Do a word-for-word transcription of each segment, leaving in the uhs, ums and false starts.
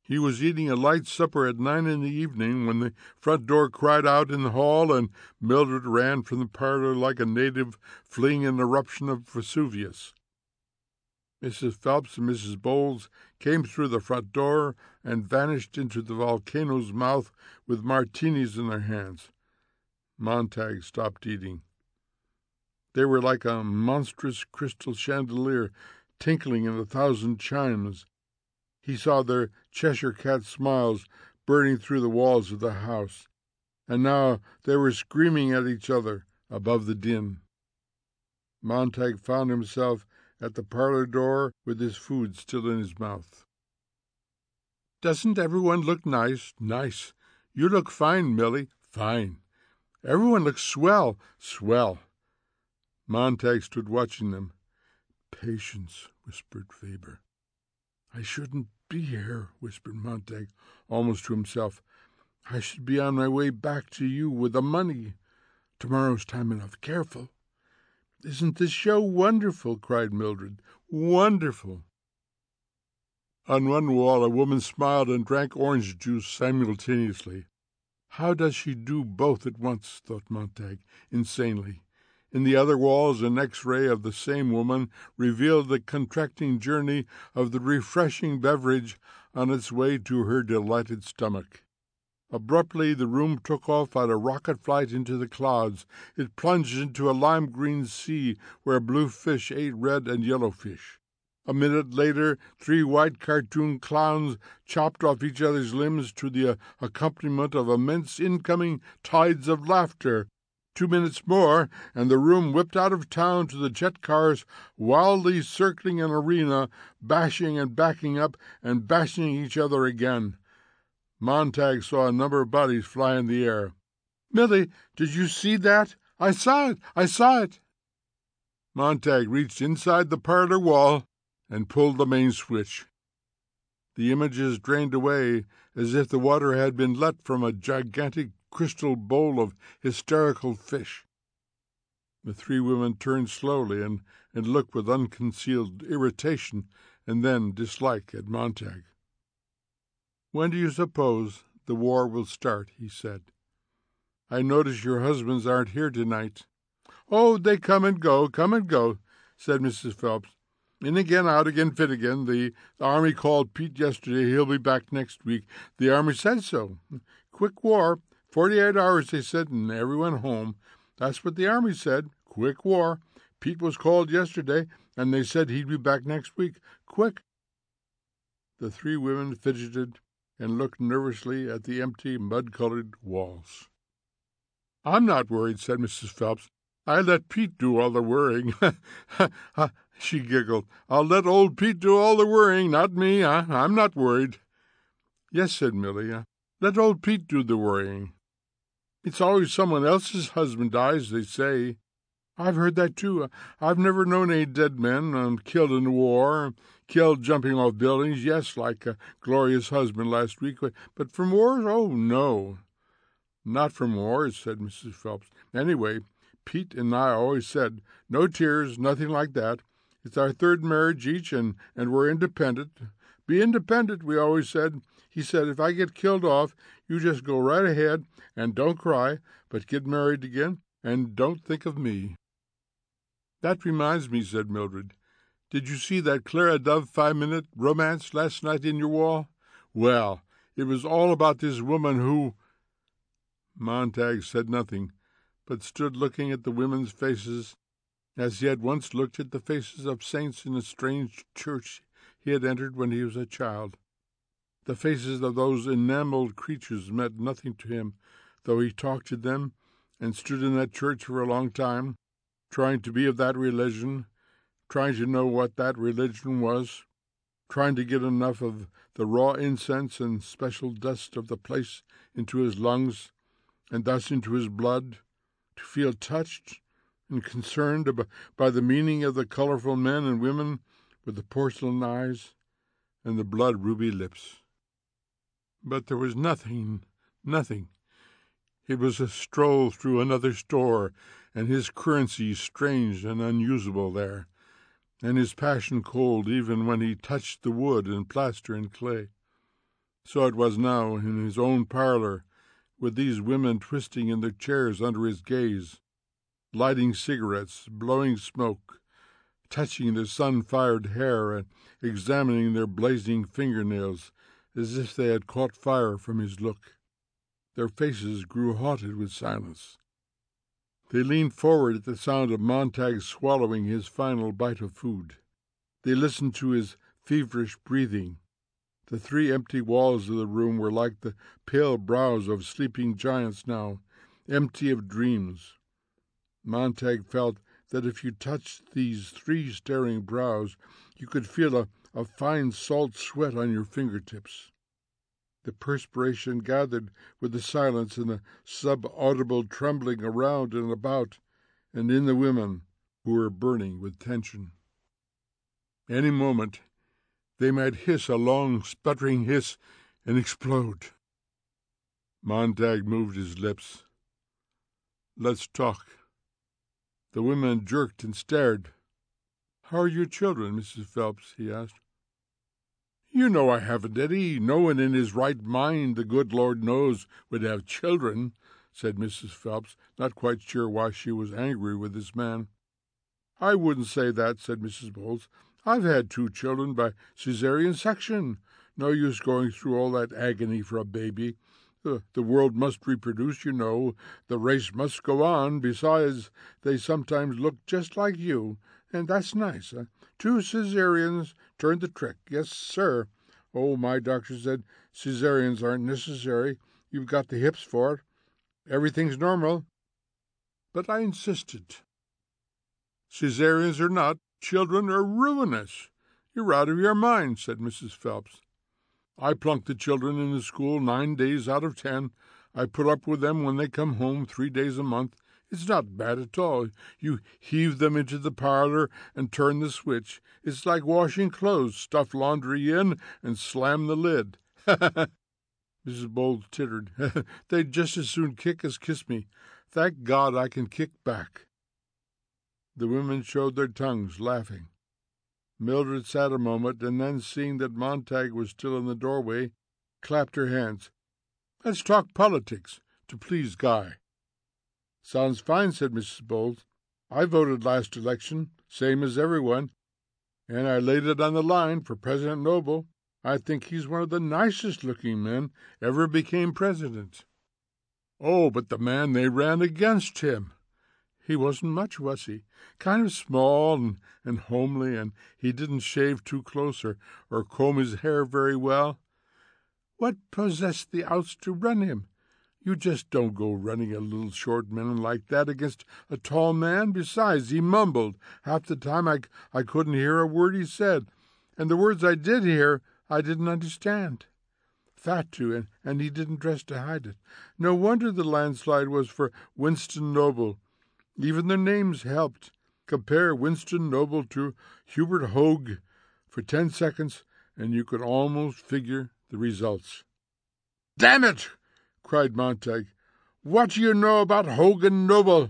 He was eating a light supper at nine in the evening when the front door cried out in the hall, and Mildred ran from the parlor like a native fleeing an eruption of Vesuvius. Missus Phelps and Missus Bowles came through the front door and vanished into the volcano's mouth with martinis in their hands. Montag stopped eating. They were like a monstrous crystal chandelier tinkling in a thousand chimes. He saw their Cheshire cat smiles burning through the walls of the house, and now they were screaming at each other above the din. Montag found himself at the parlor door with his food still in his mouth. "Doesn't everyone look nice? Nice. You look fine, Milly. Fine. Everyone looks swell. Swell." Montag stood watching them. "Patience," whispered Faber. "I shouldn't be here," whispered Montag, almost to himself. "I should be on my way back to you with the money. Tomorrow's time enough. Careful." "Isn't this show wonderful?" cried Mildred. "Wonderful." On one wall a woman smiled and drank orange juice simultaneously. How does she do both at once? Thought Montag, insanely. In the other walls, an X-ray of the same woman revealed the contracting journey of the refreshing beverage on its way to her delighted stomach. Abruptly, the room took off at a rocket flight into the clouds. It plunged into a lime-green sea where blue fish ate red and yellow fish. A minute later, three white cartoon clowns chopped off each other's limbs to the accompaniment of immense incoming tides of laughter. Two minutes more, and the room whipped out of town to the jet cars, wildly circling an arena, bashing and backing up and bashing each other again. Montag saw a number of bodies fly in the air. "Milly, did you see that? I saw it! I saw it!" Montag reached inside the parlor wall and pulled the main switch. The images drained away as if the water had been let from a gigantic crystal bowl of hysterical fish. The three women turned slowly and, and looked with unconcealed irritation and then dislike at Montag. "When do you suppose the war will start?" he said. "I notice your husbands aren't here tonight." "Oh, they come and go, come and go," said Missus Phelps. "In again, out again, fit again. The, the Army called Pete yesterday. He'll be back next week. The Army said so. Quick war. Forty-eight hours, they said, and everyone home. That's what the Army said. Quick war. Pete was called yesterday, and they said he'd be back next week. Quick." The three women fidgeted and looked nervously at the empty, mud-colored walls. "I'm not worried," said Missus Phelps. "I let Pete do all the worrying." She giggled. "I'll let old Pete do all the worrying, not me. I, I'm not worried." "Yes," said Milly. "Let old Pete do the worrying. It's always someone else's husband dies, they say." "I've heard that, too. I've never known any dead men um, killed in the war, killed jumping off buildings. Yes, like uh, Gloria's husband last week. But from wars? Oh, no." "Not from wars," said Missus Phelps. "Anyway, Pete and I always said, no tears, nothing like that. It's our third marriage each, and, and we're independent. Be independent, we always said. He said, if I get killed off, you just go right ahead and don't cry, but get married again, and don't think of me." "That reminds me," said Mildred. "Did you see that Clara Dove five-minute romance last night in your wall? Well, it was all about this woman who—" Montag said nothing, but stood looking at the women's faces as he had once looked at the faces of saints in a strange church he had entered when he was a child. The faces of those enameled creatures meant nothing to him, though he talked to them and stood in that church for a long time, trying to be of that religion, trying to know what that religion was, trying to get enough of the raw incense and special dust of the place into his lungs, and thus into his blood, to feel touched and concerned by the meaning of the colorful men and women with the porcelain eyes and the blood-ruby lips. But there was nothing, nothing. It was a stroll through another store, and his currency strange and unusable there, and his passion cold even when he touched the wood and plaster and clay. So it was now in his own parlour, with these women twisting in their chairs under his gaze, lighting cigarettes, blowing smoke, touching their sun-fired hair and examining their blazing fingernails as if they had caught fire from his look. Their faces grew haunted with silence. They leaned forward at the sound of Montag swallowing his final bite of food. They listened to his feverish breathing. The three empty walls of the room were like the pale brows of sleeping giants now, empty of dreams. Montag felt that if you touched these three staring brows, you could feel a, a fine salt sweat on your fingertips. The perspiration gathered with the silence and the sub-audible trembling around and about and in the women, who were burning with tension. Any moment they might hiss a long, sputtering hiss and explode. Montag moved his lips. "Let's talk." The women jerked and stared. "How are your children, Missus Phelps?" he asked. "You know I haven't any. No one in his right mind, the good Lord knows, would have children," said Missus Phelps, not quite sure why she was angry with this man. "I wouldn't say that," said Missus Bowles. "I've had two children by caesarean section. No use going through all that agony for a baby. The, the world must reproduce, you know. The race must go on. Besides, they sometimes look just like you, and that's nice. Huh? Two caesareans turned the trick. Yes, sir. Oh, my doctor said caesareans aren't necessary. You've got the hips for it. Everything's normal." But I insisted. "Caesareans or not, children are ruinous. You're out of your mind," said Missus Phelps. "I plunk the children in the school nine days out of ten. I put up with them when they come home three days a month. It's not bad at all. You heave them into the parlor and turn the switch. It's like washing clothes, stuff laundry in and slam the lid." Missus Bowles tittered. "They'd just as soon kick as kiss me. Thank God I can kick back." The women showed their tongues, laughing. Mildred sat a moment, and then, seeing that Montag was still in the doorway, clapped her hands. "Let's talk politics, to please Guy." "Sounds fine," said Missus Bowles. "I voted last election, same as everyone, and I laid it on the line for President Noble. I think he's one of the nicest-looking men ever became president." "Oh, but the man they ran against him! He wasn't much, was he? Kind of small and, and homely, and he didn't shave too close or, or comb his hair very well. What possessed the outs to run him? You just don't go running a little short man like that against a tall man. Besides, he mumbled. Half the time I, I couldn't hear a word he said, and the words I did hear I didn't understand. Fat, too, and, and he didn't dress to hide it. No wonder the landslide was for Winston Noble. Even their names helped. Compare Winston Noble to Hubert Hogue for ten seconds, and you could almost figure the results." "Damn it!" cried Montag. "What do you know about Hogue and Noble?"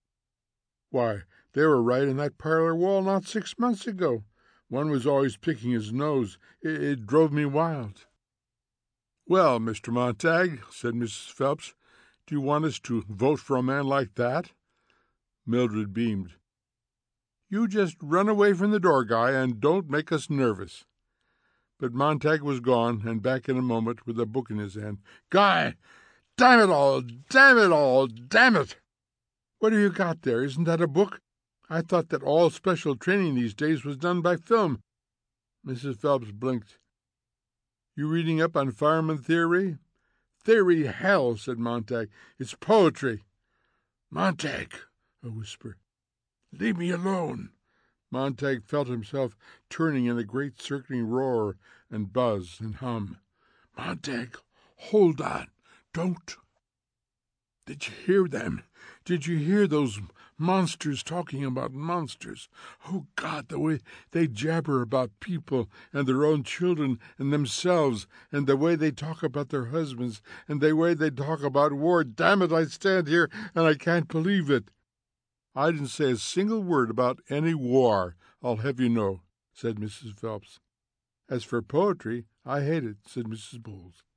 "Why, they were right in that parlor wall not six months ago. One was always picking his nose. It, it drove me wild." "Well, Mister Montag," said Missus Phelps, "do you want us to vote for a man like that?" Mildred beamed. "You just run away from the door, Guy, and don't make us nervous." But Montag was gone, and back in a moment with a book in his hand. "Guy! Damn it all! Damn it all! Damn it!" "What have you got there? Isn't that a book? I thought that all special training these days was done by film." Missus Phelps blinked. "You reading up on fireman theory?" "Theory, hell," said Montag. "It's poetry." "Montag," a whisper. "Leave me alone." Montag felt himself turning in a great circling roar and buzz and hum. "Montag, hold on. Don't." "Did you hear them? Did you hear those monsters talking about monsters? Oh, God, the way they jabber about people and their own children and themselves, and the way they talk about their husbands, and the way they talk about war. Damn it, I stand here and I can't believe it." "I didn't say a single word about any war, I'll have you know," said Missus Phelps. "As for poetry, I hate it," said Missus Bowles.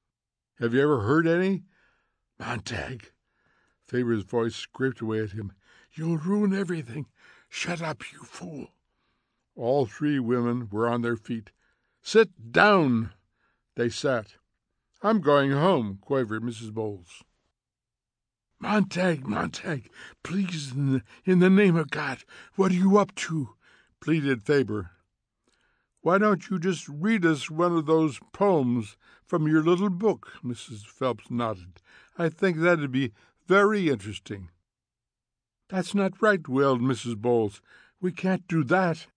Have you ever heard any?" "Montague," Faber's voice scraped away at him, "you'll ruin everything. Shut up, you fool." All three women were on their feet. "Sit down!" They sat. "I'm going home," quavered Missus Bowles. "Montague, Montague, please, in the, in the name of God, what are you up to?" pleaded Faber. "Why don't you just read us one of those poems from your little book?" Missus Phelps nodded. "I think that'd be very interesting." "That's not right," wailed Missus Bowles. "We can't do that."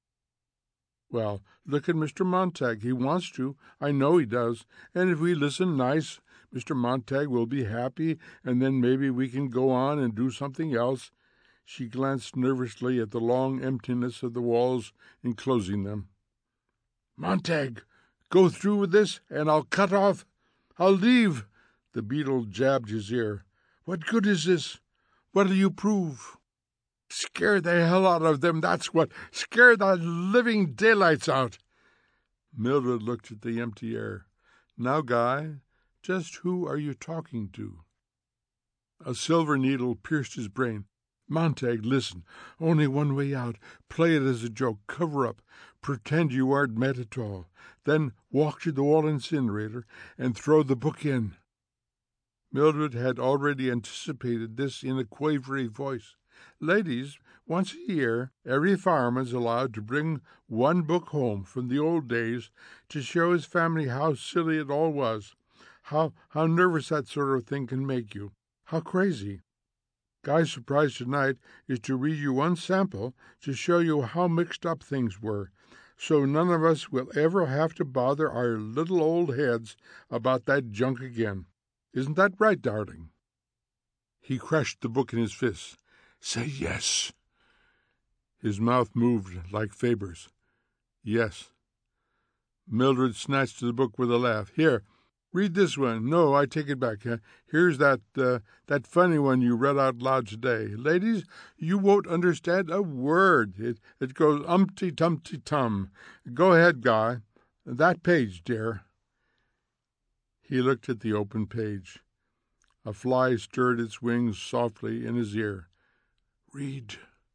"Well, look at Mister Montague. He wants to. I know he does. And if we listen nice, Mister Montague will be happy, and then maybe we can go on and do something else." She glanced nervously at the long emptiness of the walls enclosing them. "Montague, go through with this, and I'll cut off. I'll leave." The beetle jabbed his ear. "What good is this? What'll you prove?" "Scare the hell out of them, that's what. Scare the living daylights out." Mildred looked at the empty air. "Now, Guy, just who are you talking to?" A silver needle pierced his brain. "Montague, listen. Only one way out. Play it as a joke. Cover up. Pretend you aren't met at all. Then walk to the wall incinerator and throw the book in." Mildred had already anticipated this in a quavery voice. "Ladies, once a year every fireman's allowed to bring one book home from the old days to show his family how silly it all was, how how nervous that sort of thing can make you, how crazy. Guy's surprise tonight is to read you one sample to show you how mixed up things were, so none of us will ever have to bother our little old heads about that junk again. Isn't that right, darling?" He crushed the book in his fists. "Say yes." His mouth moved like Faber's. "Yes." Mildred snatched the book with a laugh. "Here, read this one. No, I take it back. Here's that uh, that funny one you read out loud today. Ladies, you won't understand a word. It, it goes umpty-tumpty-tum. Go ahead, Guy. That page, dear." He looked at the open page. A fly stirred its wings softly in his ear. "Read."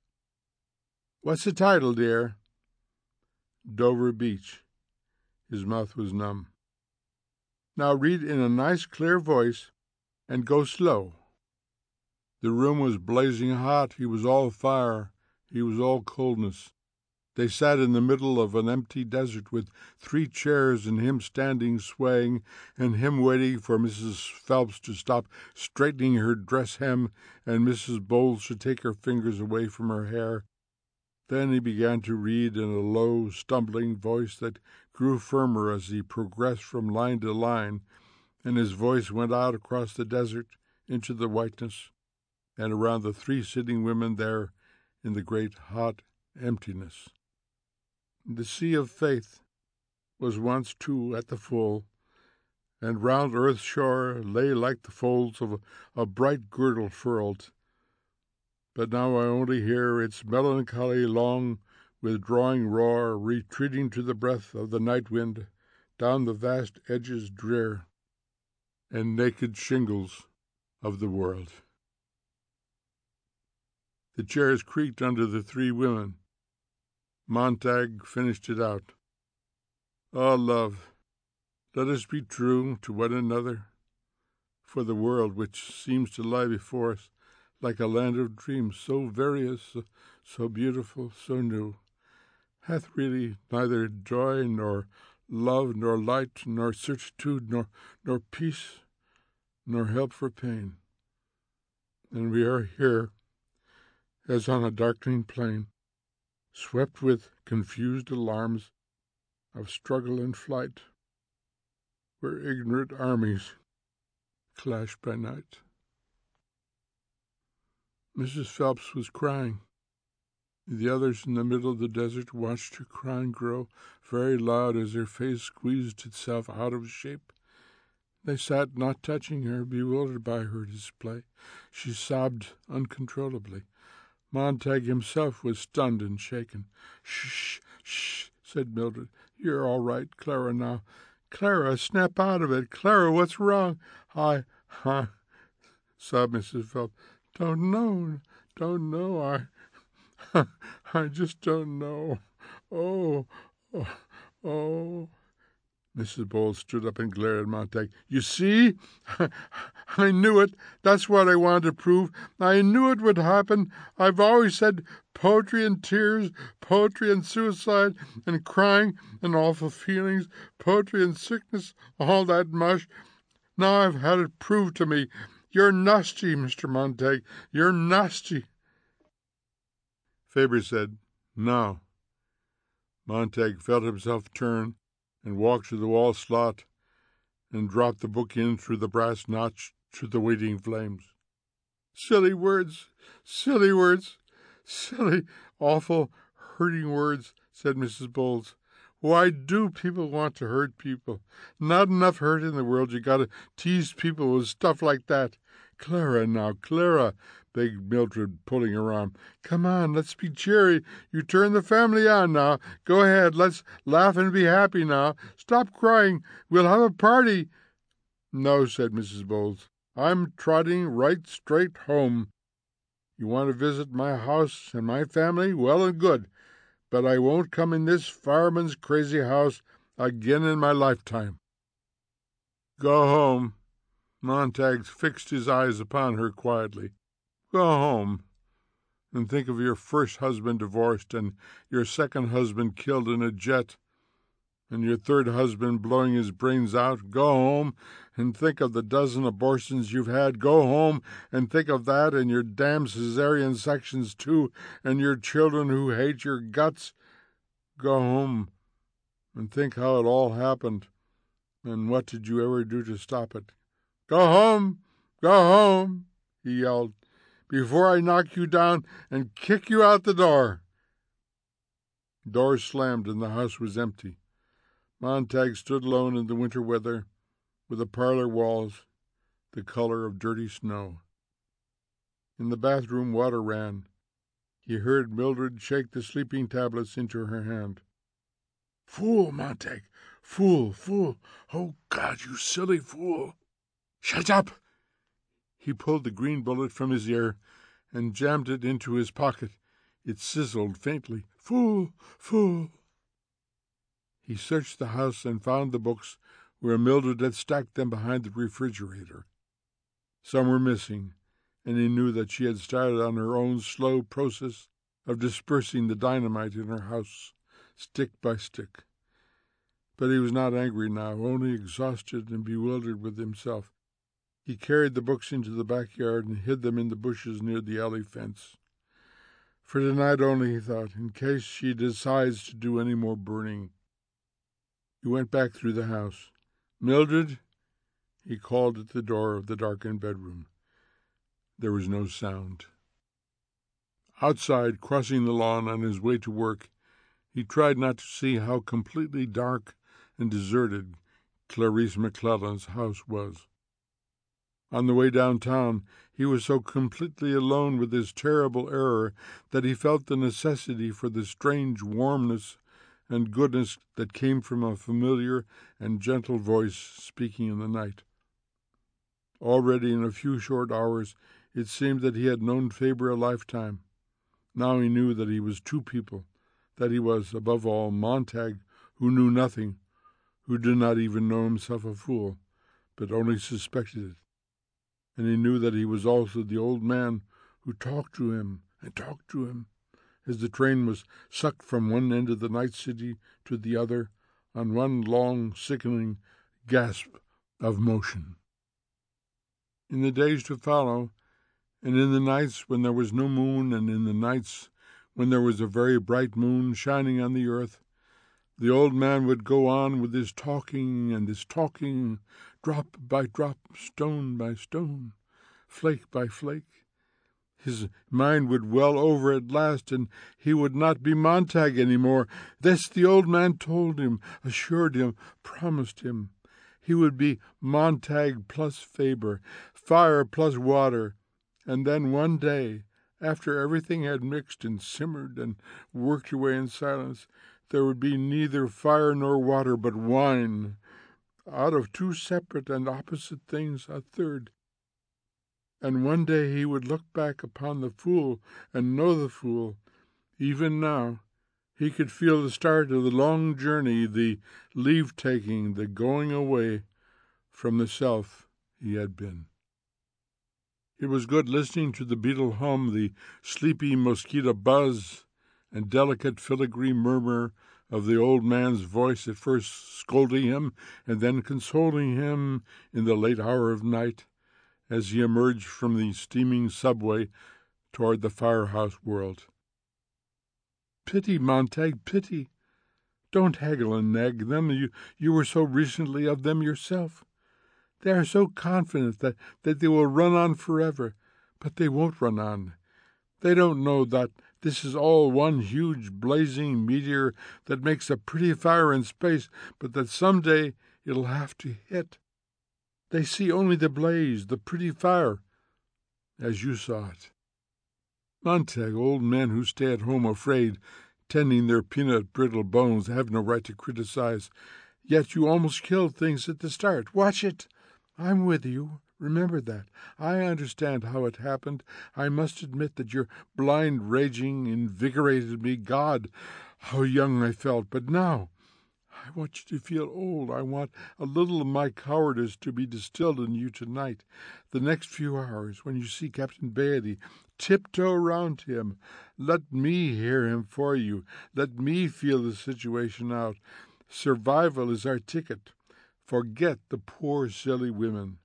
"What's the title, dear?" "Dover Beach." His mouth was numb. "Now read in a nice clear voice, and go slow." The room was blazing hot. He was all fire. He was all coldness. They sat in the middle of an empty desert with three chairs and him standing swaying, and him waiting for Missus Phelps to stop straightening her dress hem and Missus Bowles to take her fingers away from her hair. Then he began to read in a low, stumbling voice that grew firmer as he progressed from line to line, and his voice went out across the desert into the whiteness and around the three sitting women there in the great hot emptiness. The sea of faith was once too at the full, and round earth's shore lay like the folds of a, a bright girdle furled. But now I only hear its melancholy long withdrawing roar, retreating to the breath of the night wind down the vast edges drear and naked shingles of the world. The chairs creaked under the three women. Montague finished it out. "Ah, love, let us be true to one another, for the world which seems to lie before us like a land of dreams, so various, so, so beautiful, so new, hath really neither joy nor love nor light nor certitude nor, nor peace nor help for pain. And we are here as on a darkening plain, swept with confused alarms of struggle and flight, where ignorant armies clash by night." Missus Phelps was crying. The others in the middle of the desert watched her crying grow very loud as her face squeezed itself out of shape. They sat not touching her, bewildered by her display. She sobbed uncontrollably. Montague himself was stunned and shaken. "Shh, shh," said Mildred. "You're all right, Clara, now. Clara, snap out of it. Clara, what's wrong? I, I, sobbed Missus Phelps. Don't know, don't know. I, I just don't know. Oh, oh, oh. Missus Bowles stood up and glared at Montague. You see? I knew it. That's what I wanted to prove. I knew it would happen. I've always said poetry and tears, poetry and suicide, and crying and awful feelings, poetry and sickness, all that mush. Now I've had it proved to me. You're nasty, Mister Montague. You're nasty. Faber said, No. Montague felt himself turn and walked to the wall slot and dropped the book in through the brass notch to the waiting flames. Silly words, silly words, silly, awful, hurting words, said Missus Bowles. Why do people want to hurt people? Not enough hurt in the world. You got to tease people with stuff like that. Clara, now, Clara, begged Mildred, pulling her arm. Come on, let's be cheery. You turn the family on now. Go ahead, let's laugh and be happy now. Stop crying. We'll have a party. No, said Missus Bowles. I'm trotting right straight home. You want to visit my house and my family? Well and good. But I won't come in this fireman's crazy house again in my lifetime. Go home. Montague fixed his eyes upon her quietly. Go home and think of your first husband divorced and your second husband killed in a jet and your third husband blowing his brains out. Go home and think of the dozen abortions you've had. Go home and think of that and your damn cesarean sections too and your children who hate your guts. Go home and think how it all happened and what did you ever do to stop it. Go home, go home, he yelled, before I knock you down and kick you out the door. Doors slammed and the house was empty. Montague stood alone in the winter weather, with the parlor walls the color of dirty snow. In the bathroom water ran. He heard Mildred shake the sleeping tablets into her hand. Fool, Montague! Fool, fool! Oh, God, you silly fool! Shut up! He pulled the green bullet from his ear and jammed it into his pocket. It sizzled faintly. Fool! Fool! He searched the house and found the books where Mildred had stacked them behind the refrigerator. Some were missing, and he knew that she had started on her own slow process of dispersing the dynamite in her house, stick by stick. But he was not angry now, only exhausted and bewildered with himself. He carried the books into the backyard and hid them in the bushes near the alley fence. For tonight only, he thought, in case she decides to do any more burning. He went back through the house. Mildred, he called at the door of the darkened bedroom. There was no sound. Outside, crossing the lawn on his way to work, he tried not to see how completely dark and deserted Clarice McClellan's house was. On the way downtown, he was so completely alone with his terrible error that he felt the necessity for the strange warmness and goodness that came from a familiar and gentle voice speaking in the night. Already in a few short hours, it seemed that he had known Faber a lifetime. Now he knew that he was two people, that he was, above all, Montague, who knew nothing, who did not even know himself a fool, but only suspected it. And he knew that he was also the old man who talked to him and talked to him as the train was sucked from one end of the night city to the other on one long, sickening gasp of motion. In the days to follow, and in the nights when there was no moon, and in the nights when there was a very bright moon shining on the earth, the old man would go on with his talking and his talking, drop by drop, stone by stone, flake by flake. His mind would well over at last, and he would not be Montague any more. This the old man told him, assured him, promised him. He would be Montague plus Faber, fire plus water, and then one day, after everything had mixed and simmered and worked away in silence, there would be neither fire nor water, but wine, out of two separate and opposite things a third. And one day he would look back upon the fool and know the fool. Even now, he could feel the start of the long journey, the leave-taking, the going away from the self he had been. It was good listening to the beetle hum, the sleepy mosquito buzz, and delicate filigree murmur of the old man's voice, at first scolding him and then consoling him in the late hour of night as he emerged from the steaming subway toward the firehouse world. Pity, Montague, pity. Don't haggle and nag them. You, you were so recently of them yourself. They are so confident that, that they will run on forever, but they won't run on. They don't know that this is all one huge blazing meteor that makes a pretty fire in space, but that some day it'll have to hit. They see only the blaze, the pretty fire, as you saw it. Montague, old men who stay at home afraid, tending their peanut brittle bones, have no right to criticize. Yet you almost killed things at the start. Watch it. I'm with you. Remember that. I understand how it happened. I must admit that your blind raging invigorated me. God, how young I felt. But now I want you to feel old. I want a little of my cowardice to be distilled in you tonight. The next few hours, when you see Captain Beatty, tiptoe round him. Let me hear him for you. Let me feel the situation out. Survival is our ticket. Forget the poor, silly women.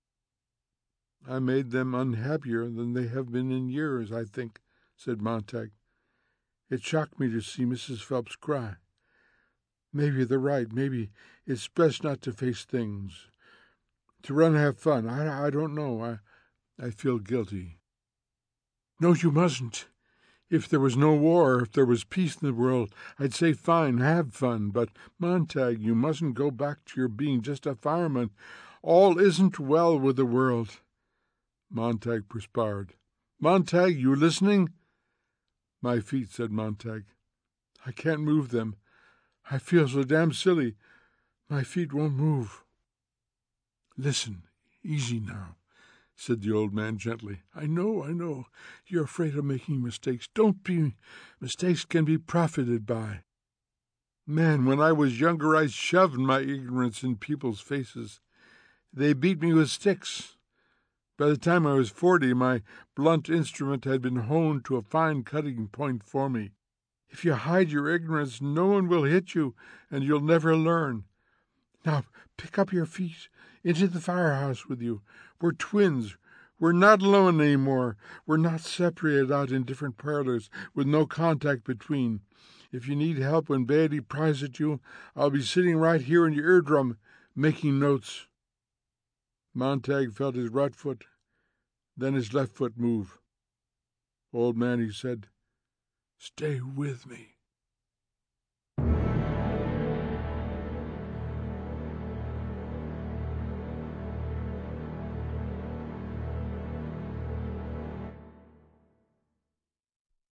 I made them unhappier than they have been in years, I think, said Montague. It shocked me to see Missus Phelps cry. Maybe they're right. Maybe it's best not to face things. To run and have fun. I, I don't know. I, I feel guilty. No, you mustn't. If there was no war, if there was peace in the world, I'd say fine, have fun. But, Montague, you mustn't go back to your being just a fireman. All isn't well with the world. Montague perspired. Montague, you listening? My feet, said Montague. I can't move them. I feel so damn silly. My feet won't move. Listen, easy now, said the old man gently. I know, I know. You're afraid of making mistakes. Don't be. Mistakes can be profited by. Man, when I was younger, I shoved my ignorance in people's faces. They beat me with sticks. By the time I was forty, my blunt instrument had been honed to a fine cutting point for me. If you hide your ignorance, no one will hit you, and you'll never learn. Now, pick up your feet, into the firehouse with you. We're twins. We're not alone any more. We're not separated out in different parlors, with no contact between. If you need help when Beatty pries at you, I'll be sitting right here in your eardrum, making notes. Montague felt his right foot, then his left foot move. Old man, he said, stay with me.